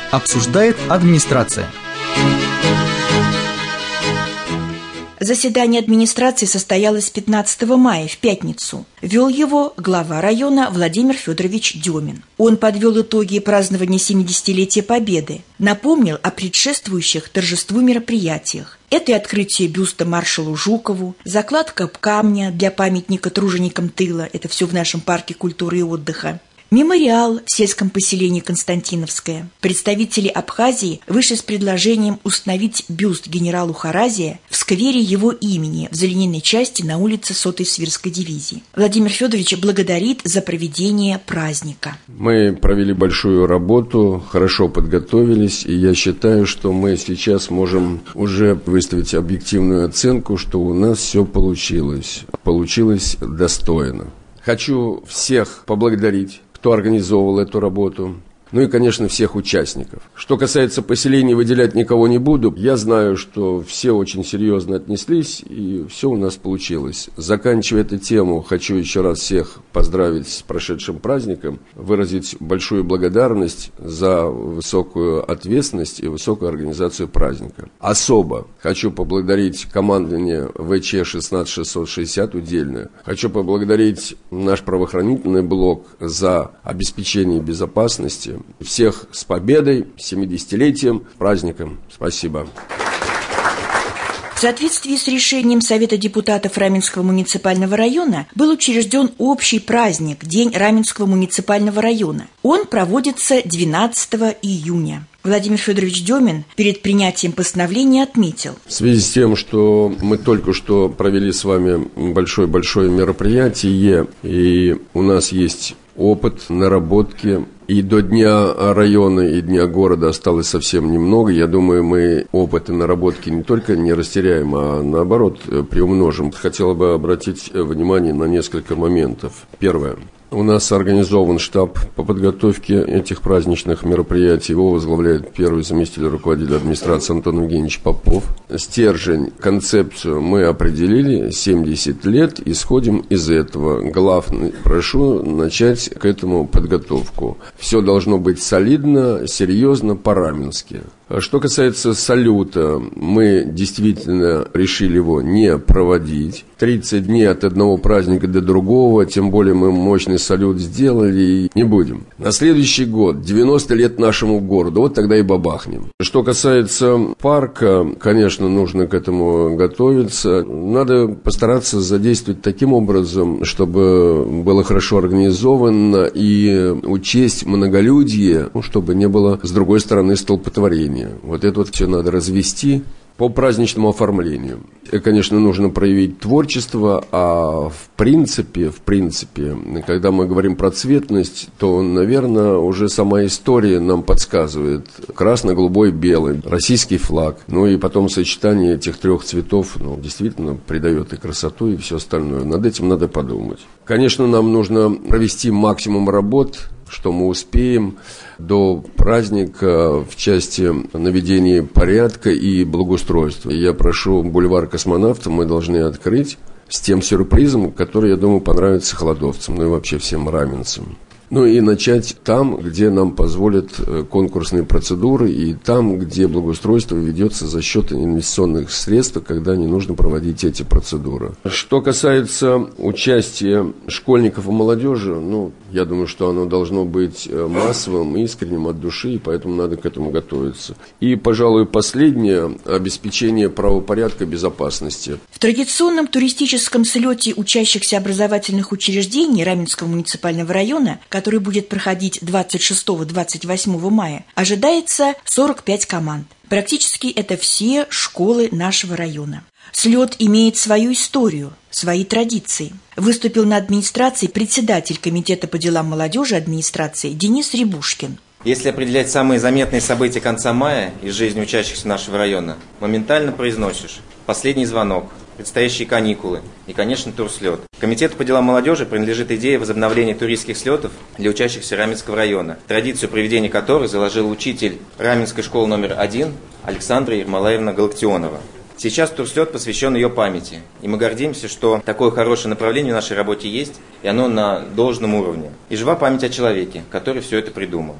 Обсуждает администрация. Заседание администрации состоялось 15 мая, в пятницу. Вел его глава района Владимир Федорович Демин. Он подвел итоги празднования 70-летия Победы, напомнил о предшествующих торжеству мероприятиях. Это и открытие бюста маршалу Жукову, закладка камня для памятника труженикам тыла, это все в нашем парке культуры и отдыха, мемориал в сельском поселении Константиновское. Представители Абхазии вышли с предложением установить бюст генералу Харазия в сквере его имени в Зеленинной части на улице 100-й Свирской дивизии. Владимир Федорович благодарит за проведение праздника. Мы провели большую работу, хорошо подготовились, и я считаю, что мы сейчас можем уже выставить объективную оценку, что у нас все получилось. Получилось достойно. Хочу всех поблагодарить, кто организовывал эту работу. Ну и, конечно, всех участников. Что касается поселений, выделять никого не буду. Я знаю, что все очень серьезно отнеслись, и все у нас получилось. Заканчивая эту тему, хочу еще раз всех поздравить с прошедшим праздником, выразить большую благодарность за высокую ответственность и высокую организацию праздника. Особо хочу поблагодарить командование ВЧ-16660 удельное. Хочу поблагодарить наш правоохранительный блок за обеспечение безопасности. Всех с победой, с 70-летием, праздником. Спасибо. В соответствии с решением Совета депутатов Раменского муниципального района был учрежден общий праздник День Раменского муниципального района. Он проводится 12 июня. Владимир Федорович Демин перед принятием постановления отметил: в связи с тем, что мы только что провели с вами большое мероприятие, и у нас есть опыт, наработки, и до Дня района и Дня города осталось совсем немного. Я думаю, мы опыт и наработки не только не растеряем, а наоборот приумножим. Хотел бы обратить внимание на несколько моментов. Первое. У нас организован штаб по подготовке этих праздничных мероприятий. Его возглавляет первый заместитель руководителя администрации Антон Евгеньевич Попов. Стержень, концепцию мы определили, 70 лет, исходим из этого. Главное, прошу начать к этому подготовку. Все должно быть солидно, серьезно, по-раменски. Что касается салюта, мы действительно решили его не проводить. 30 дней от одного праздника до другого, тем более мы мощный салют сделали и не будем. На следующий год 90 лет нашему городу, вот тогда и бабахнем. Что касается парка, конечно, нужно к этому готовиться. Надо постараться задействовать таким образом, чтобы было хорошо организовано и учесть многолюдие, чтобы не было с другой стороны столпотворения. Вот это вот все надо развести по праздничному оформлению. И, конечно, нужно проявить творчество, а в принципе, когда мы говорим про цветность, то, наверное, уже сама история нам подсказывает. Красно-голубой, белый, российский флаг. Ну и потом сочетание этих трех цветов, действительно придает и красоту, и все остальное. Над этим надо подумать. Конечно, нам нужно провести максимум работ, что мы успеем до праздника в части наведения порядка и благоустройства. Я прошу бульвар Космонавтов, мы должны открыть с тем сюрпризом, который, я думаю, понравится холодовцам, ну и вообще всем раменцам. Ну и начать там, где нам позволят конкурсные процедуры, и там, где благоустройство ведется за счет инвестиционных средств, когда не нужно проводить эти процедуры. Что касается участия школьников и молодежи, я думаю, что оно должно быть массовым, искренним, от души, и поэтому надо к этому готовиться. И, пожалуй, последнее – обеспечение правопорядка, безопасности. В традиционном туристическом слете учащихся образовательных учреждений Раменского муниципального района, который будет проходить 26-28 мая, ожидается 45 команд. Практически это все школы нашего района. Слет имеет свою историю, свои традиции. Выступил на администрации председатель комитета по делам молодежи администрации Денис Рябушкин. Если определять самые заметные события конца мая из жизни учащихся нашего района, моментально произносишь последний звонок, предстоящие каникулы и, конечно, турслет. Комитету по делам молодежи принадлежит идея возобновления туристских слетов для учащихся Раменского района, традицию проведения которой заложил учитель Раменской школы номер 1 Александра Ермолаевна Галактионова. Сейчас турслет посвящен ее памяти, и мы гордимся, что такое хорошее направление в нашей работе есть, и оно на должном уровне. И жива память о человеке, который все это придумал.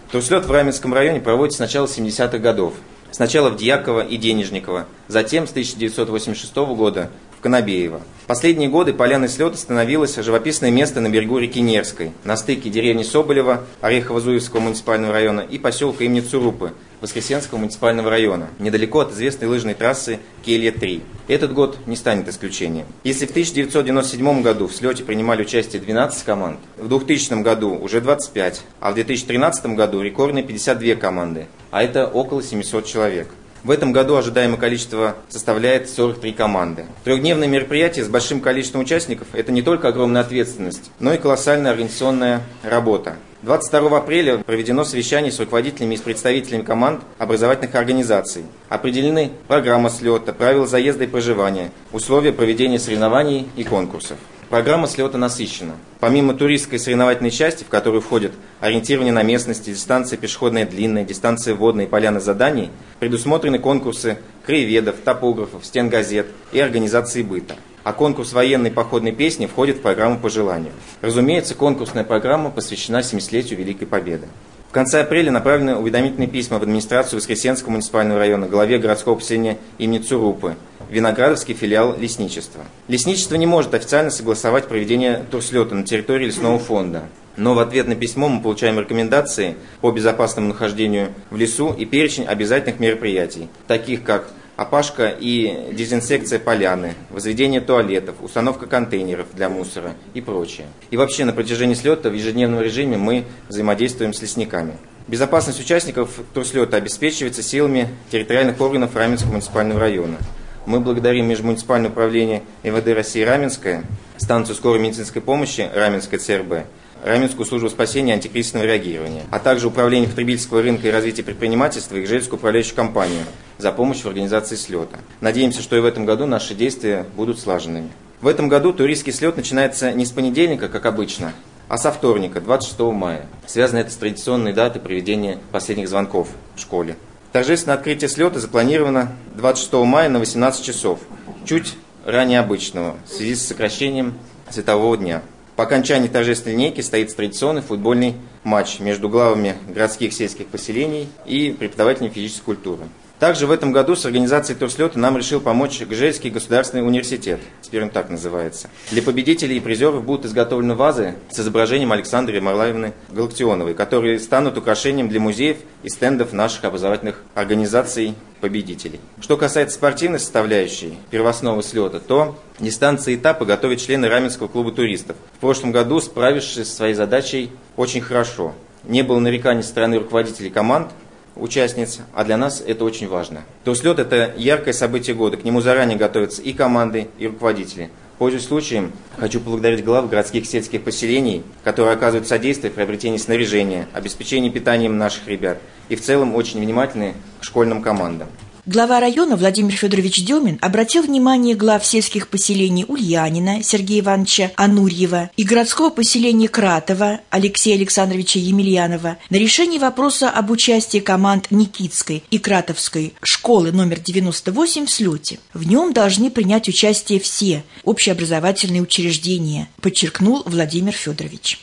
Турслет в Раменском районе проводится с начала 70-х годов. Сначала в Дьяково и Денежниково, затем с 1986 года в Конобеево. В последние годы поляной слета становилось живописное место на берегу реки Нерской, на стыке деревни Соболева, Орехово-Зуевского муниципального района и поселка имени Цурупы, Воскресенского муниципального района, недалеко от известной лыжной трассы Келья-3. Этот год не станет исключением. Если в 1997 году в слете принимали участие 12 команд, в 2000 году уже 25, а в 2013 году рекордные 52 команды, а это около 700 человек. В этом году ожидаемое количество составляет 43 команды. Трехдневное мероприятие с большим количеством участников – это не только огромная ответственность, но и колоссальная организационная работа. 22 апреля проведено совещание с руководителями и с представителями команд образовательных организаций. Определены программа слета, правила заезда и проживания, условия проведения соревнований и конкурсов. Программа слета насыщена. Помимо туристской соревновательной части, в которую входят ориентирование на местности, дистанция пешеходная длинная, дистанция водная и поляна заданий, предусмотрены конкурсы краеведов, топографов, стенгазет и организации быта. А конкурс военной походной песни входит в программу по желанию. Разумеется, конкурсная программа посвящена 70-летию Великой Победы. В конце апреля направлены уведомительные письма в администрацию Воскресенского муниципального района, главе городского поселения имени Цурупы, Виноградовский филиал лесничества. Лесничество не может официально согласовать проведение турслета на территории лесного фонда. Но в ответ на письмо мы получаем рекомендации по безопасному нахождению в лесу и перечень обязательных мероприятий, таких как опашка и дезинсекция поляны, возведение туалетов, установка контейнеров для мусора и прочее. И вообще на протяжении слета в ежедневном режиме мы взаимодействуем с лесниками. Безопасность участников турслета обеспечивается силами территориальных органов Раменского муниципального района. Мы благодарим Межмуниципальное управление МВД России Раменское, станцию скорой медицинской помощи Раменское ЦРБ, Раменскую службу спасения и антикризисного реагирования, а также Управление потребительского рынка и развития предпринимательства и Ижевскую управляющую компанию за помощь в организации слета. Надеемся, что и в этом году наши действия будут слаженными. В этом году туристский слет начинается не с понедельника, как обычно, а со вторника, 26 мая. Связано это с традиционной датой проведения последних звонков в школе. Торжественное открытие слета запланировано 26 мая на 18 часов, чуть ранее обычного, в связи с сокращением светового дня. По окончании торжественной линейки стоит традиционный футбольный матч между главами городских сельских поселений и преподавателями физической культуры. Также в этом году с организацией турслета нам решил помочь Ижевский государственный университет, теперь он так называется. Для победителей и призеров будут изготовлены вазы с изображением Александры Марлаевны Галактионовой, которые станут украшением для музеев и стендов наших образовательных организаций победителей. Что касается спортивной составляющей первоосновы слета, то дистанции и этапы готовят члены Раменского клуба туристов. В прошлом году, справившись со своей задачей очень хорошо. Не было нареканий со стороны руководителей команд, участниц, а для нас это очень важно. Турслет – это яркое событие года, к нему заранее готовятся и команды, и руководители. Пользуясь случаем, хочу поблагодарить глав городских сельских поселений, которые оказывают содействие в приобретении снаряжения, обеспечении питанием наших ребят и в целом очень внимательны к школьным командам. Глава района Владимир Федорович Демин обратил внимание глав сельских поселений Ульянина Сергея Ивановича Анурьева и городского поселения Кратова Алексея Александровича Емельянова на решение вопроса об участии команд Никитской и Кратовской школы номер 98 в слете. В нем должны принять участие все общеобразовательные учреждения, подчеркнул Владимир Федорович.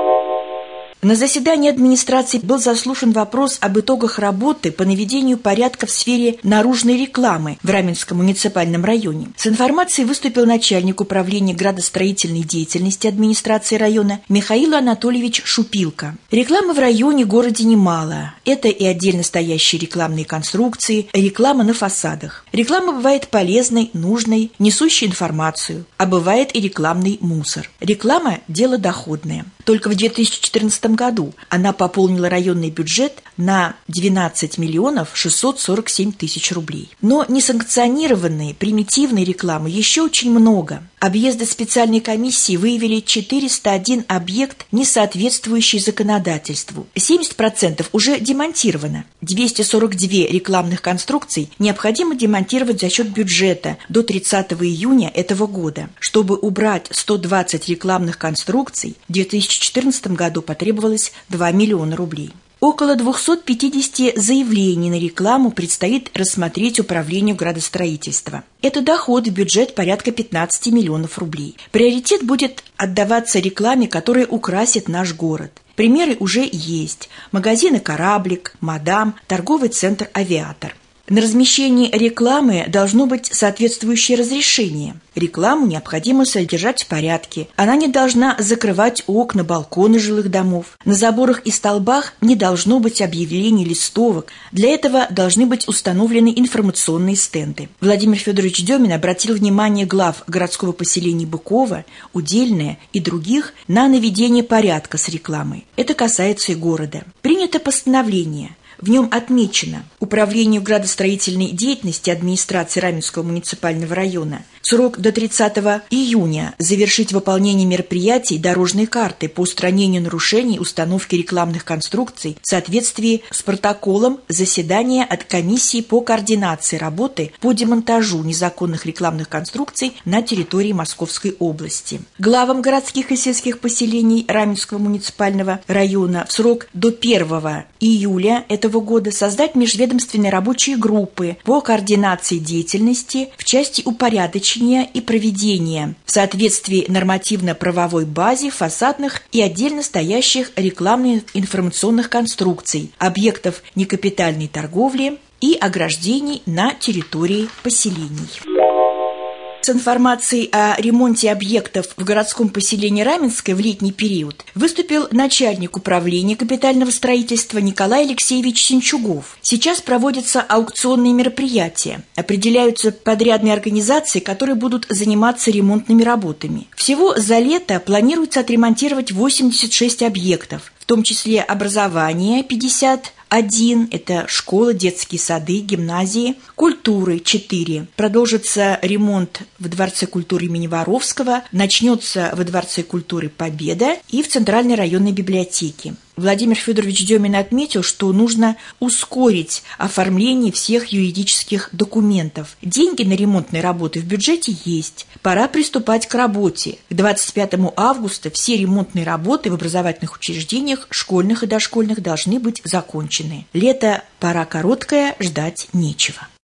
На заседании администрации был заслушан вопрос об итогах работы по наведению порядка в сфере наружной рекламы в Раменском муниципальном районе. С информацией выступил начальник управления градостроительной деятельности администрации района Михаил Анатольевич Шупилко. Рекламы в районе городе немало. Это и отдельно стоящие рекламные конструкции, реклама на фасадах. Реклама бывает полезной, нужной, несущей информацию, а бывает и рекламный мусор. Реклама – дело доходное. Только в 2014 году она пополнила районный бюджет на 12 миллионов 647 тысяч рублей. Но несанкционированной, примитивной рекламы еще очень много. Объезды специальной комиссии выявили 401 объект, не соответствующий законодательству. 70% уже демонтировано. 242 рекламных конструкций необходимо демонтировать за счет бюджета до 30 июня этого года. Чтобы убрать 120 рекламных конструкций, в 2014 году потребовалось 2 миллиона рублей. Около 250 заявлений на рекламу предстоит рассмотреть управлению градостроительства. Это доход в бюджет порядка 15 миллионов рублей. Приоритет будет отдаваться рекламе, которая украсит наш город. Примеры уже есть. Магазины «Кораблик», «Мадам», торговый центр «Авиатор». На размещение рекламы должно быть соответствующее разрешение. Рекламу необходимо содержать в порядке. Она не должна закрывать окна, балконы жилых домов. На заборах и столбах не должно быть объявлений, листовок. Для этого должны быть установлены информационные стенды. Владимир Федорович Демин обратил внимание глав городского поселения Быково, Удельное и других на наведение порядка с рекламой. Это касается и города. Принято постановление. В нем отмечено: Управлению градостроительной деятельности администрации Раменского муниципального района срок до 30 июня завершить выполнение мероприятий дорожной карты по устранению нарушений установки рекламных конструкций в соответствии с протоколом заседания от комиссии по координации работы по демонтажу незаконных рекламных конструкций на территории Московской области. Главам городских и сельских поселений Раменского муниципального района в срок до 1 июля этого года создать межведомственные рабочие группы по координации деятельности в части упорядочения и проведения в соответствии нормативно-правовой базе фасадных и отдельно стоящих рекламных информационных конструкций, объектов некапитальной торговли и ограждений на территории поселений. С информацией о ремонте объектов в городском поселении Раменское в летний период выступил начальник управления капитального строительства Николай Алексеевич Синчугов. Сейчас проводятся аукционные мероприятия, определяются подрядные организации, которые будут заниматься ремонтными работами. Всего за лето планируется отремонтировать 86 объектов, в том числе образование 51, это школы, детские сады, гимназии, культуры 4. Продолжится ремонт в Дворце культуры имени Воровского, начнется во Дворце культуры Победа и в Центральной районной библиотеке. Владимир Федорович Демин отметил, что нужно ускорить оформление всех юридических документов. Деньги на ремонтные работы в бюджете есть. Пора приступать к работе. К 25 августа все ремонтные работы в образовательных учреждениях, школьных и дошкольных, должны быть закончены. Лето – пора короткая, ждать нечего.